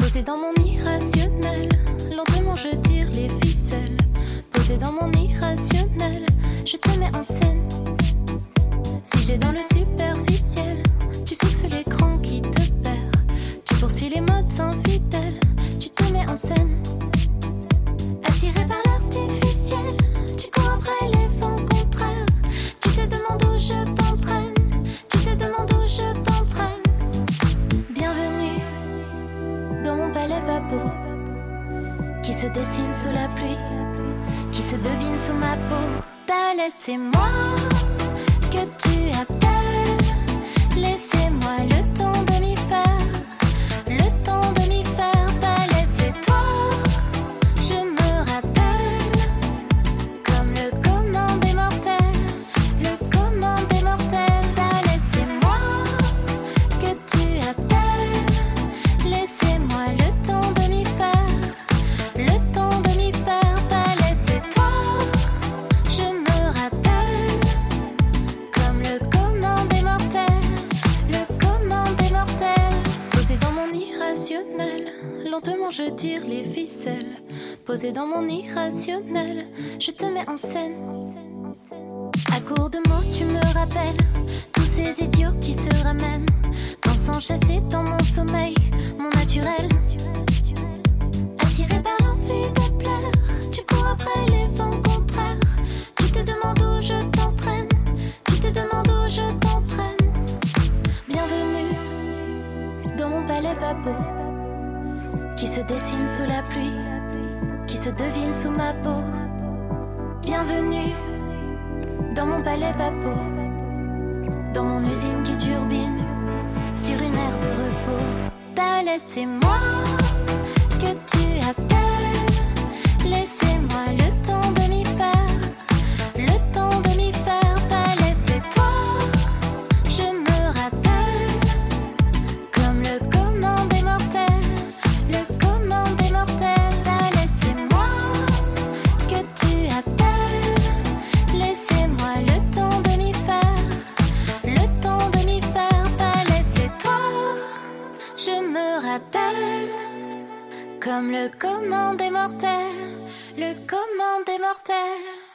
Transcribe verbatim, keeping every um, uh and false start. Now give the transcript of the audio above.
Posé dans mon irrationnel, lentement je tire les ficelles. Posé dans mon irrationnel, je te mets en scène. Figé dans le superficiel, tu fixes l'écran qui te perd. Tu poursuis les modes infidèles, tu te mets en scène. Attiré par l'artificiel, tu cours après les vents contraires. Tu te demandes où je t'entraîne, tu te demandes où je t'entraîne. Bienvenue dans mon palais babou, qui se dessine sous la pluie, qui se devine sous ma peau. Palais, c'est moi que tu appelles. Laissez-moi le temps de m'y faire, le temps de m'y faire. Palais, c'est toi, je me rappelle, comme le commun des mortels, le commun des mortels. Palais, c'est moi que tu appelles. Laissez-moi le temps de m'y faire, le temps de m'y faire. Palais, c'est toi, je me rappelle, comme le commun des mortels, le commun des mortels. Posé dans mon irrationnel, lentement je tire les ficelles. Posé dans mon irrationnel, je te mets en scène. À court de mots tu me rappelles tous ces idiots qui se ramènent, pensant chasser dans mon sommeil, mon naturel. Attiré par l'envie de plaire, tu cours après les vents contraires. Tu te demandes où je t'entraîne, tu te demandes où je t'entraîne. Bienvenue dans mon palais babou, qui se dessine sous la pluie, qui se devine sous ma peau. Bienvenue dans mon palais babou, dans mon usine qui turbine sur une aire de repos. Palais, c'est moi que tu appelles. Laissez-moi le temps de m'y faire, le temps de m'y faire. Palais, c'est toi, je me rappelle, comme le commun des mortels, le commun des mortels. Palais, c'est moi que tu appelles. Laissez-moi le temps de m'y faire, le temps de m'y faire. Palais, c'est toi, je me rappelle, comme le commun des mortels, le commun des mortels.